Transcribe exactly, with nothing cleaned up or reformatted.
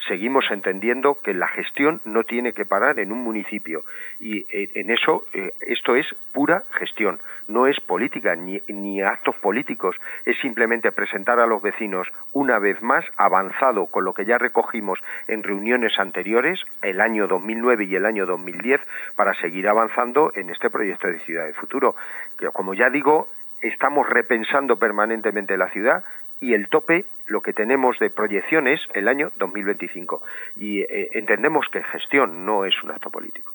seguimos entendiendo que la gestión no tiene que parar en un municipio y eh, en eso eh, esto es pura gestión, no es política ni, ni actos políticos, es simplemente presentar a los vecinos una vez más avanzado con lo que ya recogimos en reuniones anteriores, el año dos mil nueve y el año dos mil diez, para seguir avanzando en este proyecto de Ciudad de Futuro, que como ya digo, estamos repensando permanentemente la ciudad y el tope, lo que tenemos de proyección es el año dos mil veinticinco y eh, entendemos que gestión no es un acto político.